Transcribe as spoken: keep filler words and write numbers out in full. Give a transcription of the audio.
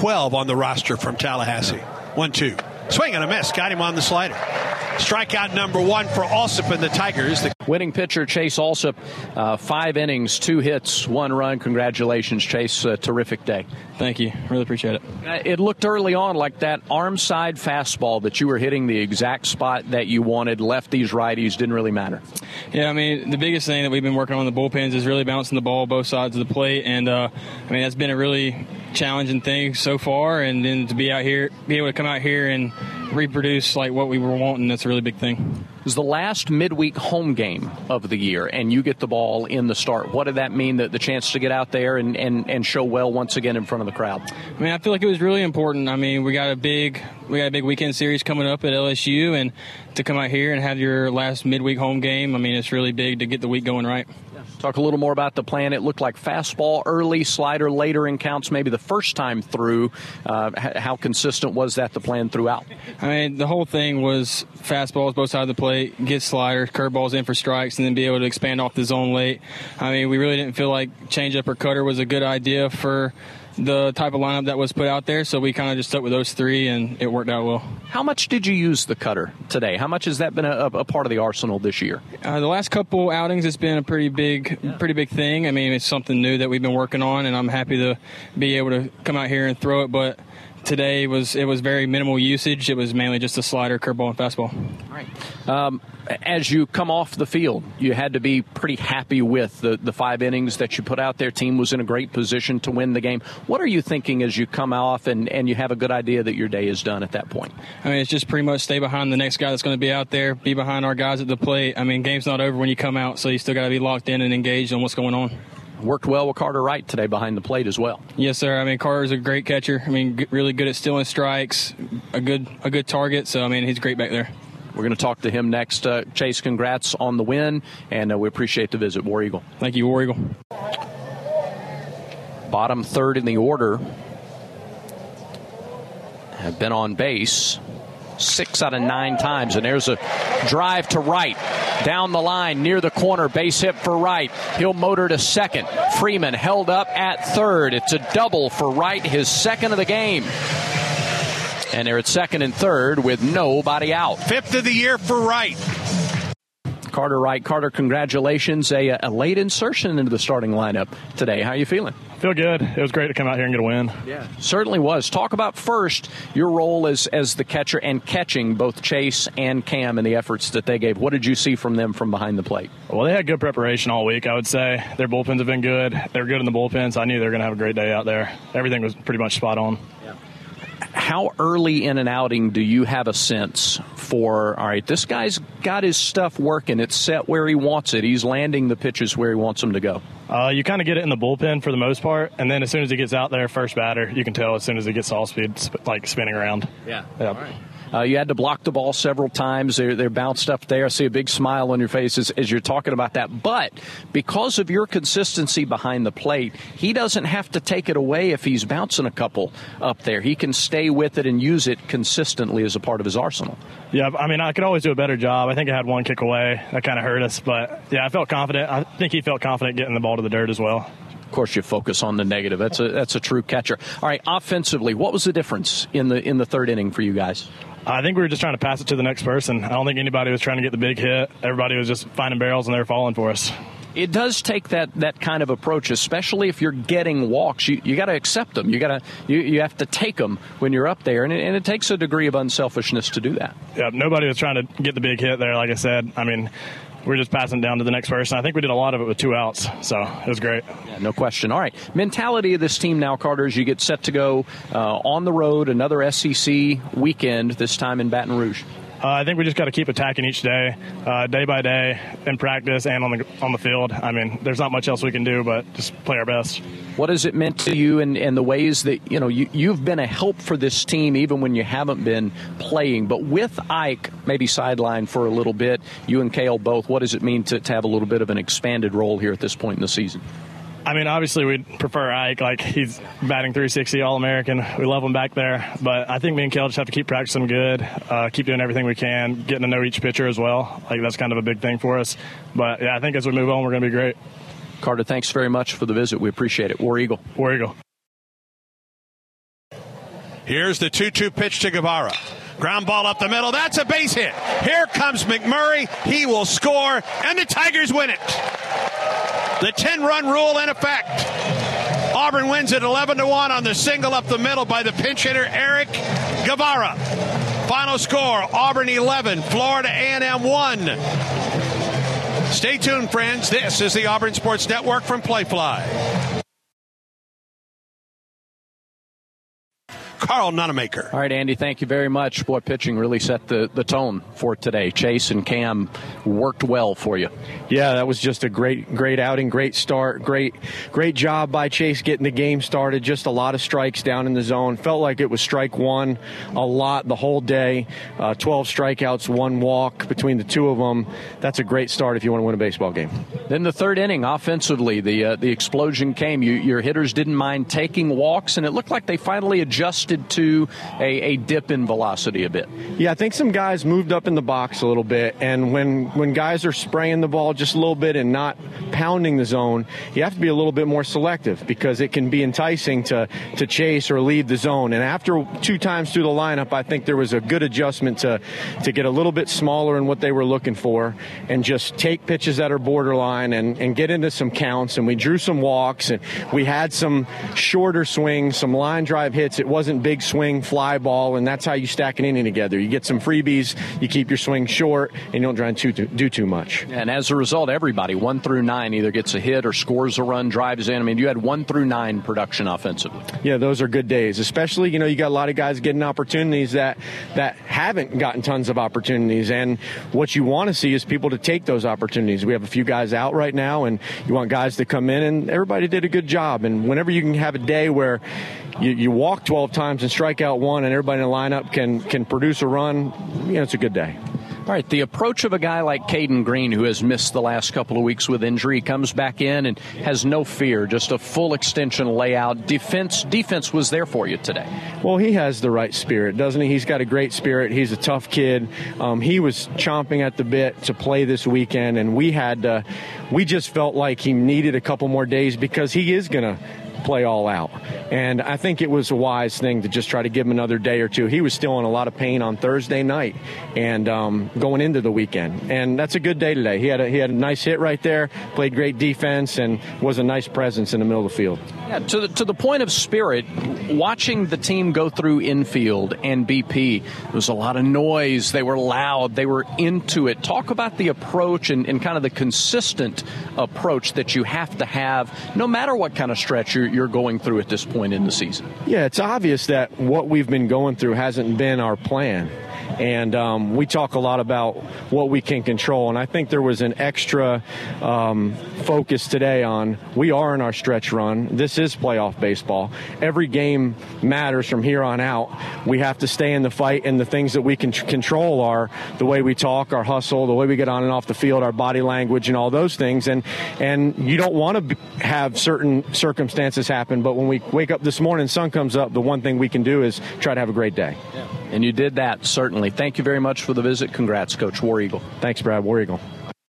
twelve on the roster from Tallahassee. One two. Swing and a miss. Got him on the slider. Strikeout number one for Alsop and the Tigers. The winning pitcher Chase Alsop, uh, five innings, two hits, one run. Congratulations, Chase. A terrific day. Thank you. Really appreciate it. Uh, it looked early on like that arm side fastball that you were hitting the exact spot that you wanted. Lefties, righties, didn't really matter. Yeah, I mean, the biggest thing that we've been working on in the bullpens is really bouncing the ball both sides of the plate. And, uh, I mean, that's been a really challenging thing so far. And then to be out here, be able to come out here and reproduce like what we were wanting, that's a really big thing. It was the last midweek home game of the year, and you get the ball in the start. What did that mean, the, the chance to get out there and, and, and show well once again in front of the crowd? I mean, I feel like it was really important. I mean, we got a big we got a big weekend series coming up at L S U, and to come out here and have your last midweek home game, I mean, it's really big to get the week going right. Talk a little more about the plan. It looked like fastball early, slider later in counts, maybe the first time through. Uh, how consistent was that, the plan throughout? I mean, the whole thing was fastballs both sides of the plate, get sliders, curveballs in for strikes, and then be able to expand off the zone late. I mean, we really didn't feel like changeup or cutter was a good idea for the type of lineup that was put out there, so we kind of just stuck with those three, and it worked out well. How much did you use the cutter today? How much has that been a, a part of the arsenal this year? Uh, the last couple outings, it's been a pretty big, yeah. pretty big thing. I mean, it's something new that we've been working on, and I'm happy to be able to come out here and throw it, but today was it was very minimal usage. It was mainly just a slider, curveball, and fastball. All right. Um, as you come off the field, you had to be pretty happy with the, the five innings that you put out there. Team was in a great position to win the game. What are you thinking as you come off and, and you have a good idea that your day is done at that point? I mean, it's just pretty much stay behind the next guy that's going to be out there, be behind our guys at the plate. I mean, game's not over when you come out, so you still got to be locked in and engaged on what's going on. Worked well with Carter Wright today behind the plate as well. Yes, sir. I mean, Carter's a great catcher. I mean, g- really good at stealing strikes, a good a good target. So, I mean, he's great back there. We're going to talk to him next. Uh, Chase, congrats on the win, and uh, we appreciate the visit, War Eagle. Thank you, War Eagle. Bottom third in the order have been on base six out of nine times, and there's a drive to right. Down the line, near the corner, base hit for Wright. He'll motor to second. Freeman held up at third. It's a double for Wright, his second of the game. And they're at second and third with nobody out. Fifth of the year for Wright. Carter Wright. Carter, congratulations. A, a late insertion into the starting lineup today. How are you feeling? I feel good. It was great to come out here and get a win. Yeah, certainly was. Talk about first your role as as the catcher and catching both Chase and Cam and the efforts that they gave. What did you see from them from behind the plate? Well, they had good preparation all week, I would say. Their bullpens have been good. They're good in the bullpen, so I knew they were going to have a great day out there. Everything was pretty much spot on. Yeah. How early in an outing do you have a sense for, all right, this guy's got his stuff working. It's set where he wants it. He's landing the pitches where he wants them to go. Uh, you kind of get it in the bullpen for the most part, and then as soon as he gets out there, first batter, you can tell as soon as he gets all speed, sp- like spinning around. Yeah. yeah. All right. Uh, you had to block the ball several times. They're, they're bounced up there. I see a big smile on your face as, as you're talking about that. But because of your consistency behind the plate, he doesn't have to take it away if he's bouncing a couple up there. He can stay with it and use it consistently as a part of his arsenal. Yeah, I mean, I could always do a better job. I think I had one kick away. That kind of hurt us. But, yeah, I felt confident. I think he felt confident getting the ball to the dirt as well. Of course, you focus on the negative. That's a that's a true catcher. All right, offensively, what was the difference in the in the third inning for you guys? I think we were just trying to pass it to the next person. I don't think anybody was trying to get the big hit. Everybody was just finding barrels, and they were falling for us. It does take that, that kind of approach, especially if you're getting walks. You you got to accept them. You got to you, you have to take them when you're up there, and it, and it takes a degree of unselfishness to do that. Yeah, nobody was trying to get the big hit there. Like I said, I mean, we're just passing down to the next person. I think we did a lot of it with two outs, so it was great. Yeah, no question. All right, mentality of this team now, Carter, as you get set to go uh, on the road, another S E C weekend, this time in Baton Rouge. Uh, I think we just got to keep attacking each day, uh, day by day, in practice and on the on the field. I mean, there's not much else we can do but just play our best. What has it meant to you and, and the ways that, you know, you, you've been a help for this team even when you haven't been playing? But with Ike maybe sidelined for a little bit, you and Cale both, what does it mean to, to have a little bit of an expanded role here at this point in the season? I mean, obviously we'd prefer Ike. Like, he's batting three sixty All-American. We love him back there. But I think me and Cale just have to keep practicing good, uh, keep doing everything we can, getting to know each pitcher as well. Like, that's kind of a big thing for us. But, yeah, I think as we move on, we're going to be great. Carter, thanks very much for the visit. We appreciate it. War Eagle. War Eagle. Here's the two two pitch to Guevara. Ground ball up the middle. That's a base hit. Here comes McMurray. He will score, and the Tigers win it. The ten-run rule in effect. Auburn wins it eleven to one on the single up the middle by the pinch hitter Eric Guevara. Final score, Auburn eleven, Florida A and M one. Stay tuned, friends. This is the Auburn Sports Network from Playfly. Carl Nunemaker. All right, Andy, thank you very much. Boy, pitching really set the, the tone for today. Chase and Cam worked well for you. Yeah, that was just a great, great outing, great start, great, great job by Chase getting the game started. Just a lot of strikes down in the zone. Felt like it was strike one a lot the whole day. Uh, twelve strikeouts, one walk between the two of them. That's a great start if you want to win a baseball game. Then the third inning, offensively, the uh, the explosion came. You, your hitters didn't mind taking walks, and it looked like they finally adjusted to a, a dip in velocity a bit. Yeah, I think some guys moved up in the box a little bit, and when, when guys are spraying the ball just a little bit and not pounding the zone, you have to be a little bit more selective because it can be enticing to, to chase or leave the zone. And after two times through the lineup, I think there was a good adjustment to, to get a little bit smaller in what they were looking for and just take pitches that are borderline and, and get into some counts. And we drew some walks, and we had some shorter swings, some line drive hits. It wasn't big swing, fly ball, and that's how you stack an inning together. You get some freebies, you keep your swing short, and you don't try to do too much. And as a result, everybody, one through nine, either gets a hit or scores a run, drives in. I mean, you had one through nine production offensively. Yeah, those are good days. Especially, you know, you got a lot of guys getting opportunities that, that haven't gotten tons of opportunities. And what you want to see is people to take those opportunities. We have a few guys out right now, and you want guys to come in, and everybody did a good job. And whenever you can have a day where you, you walk twelve times and strike out one, and everybody in the lineup can can produce a run, you know, it's a good day. All right, the approach of a guy like Caden Green, who has missed the last couple of weeks with injury, comes back in and has no fear, just a full extension layout. Defense defense was there for you today. Well, he has the right spirit, doesn't he? He's got a great spirit. He's a tough kid. Um, he was chomping at the bit to play this weekend, and we had uh, we just felt like he needed a couple more days because he is going to play all out. And I think it was a wise thing to just try to give him another day or two. He was still in a lot of pain on Thursday night and um, going into the weekend. And that's a good day today. He had a, he had a nice hit right there, played great defense, and was a nice presence in the middle of the field. Yeah, to the, to the point of spirit, watching the team go through infield and B P, there was a lot of noise. They were loud. They were into it. Talk about the approach and, and kind of the consistent approach that you have to have no matter what kind of stretch you're, you're going through at this point in the season. Yeah, it's obvious that what we've been going through hasn't been our plan. And um, we talk a lot about what we can control. And I think there was an extra um, focus today on we are in our stretch run. This is playoff baseball. Every game matters from here on out. We have to stay in the fight, and the things that we can tr- control are the way we talk, our hustle, the way we get on and off the field, our body language, and all those things. And and you don't want to b- have certain circumstances happen, but when we wake up this morning, sun comes up, the one thing we can do is try to have a great day. Yeah. And you did that, certainly. Thank you very much for the visit. Congrats, Coach War Eagle. Thanks, Brad. War Eagle.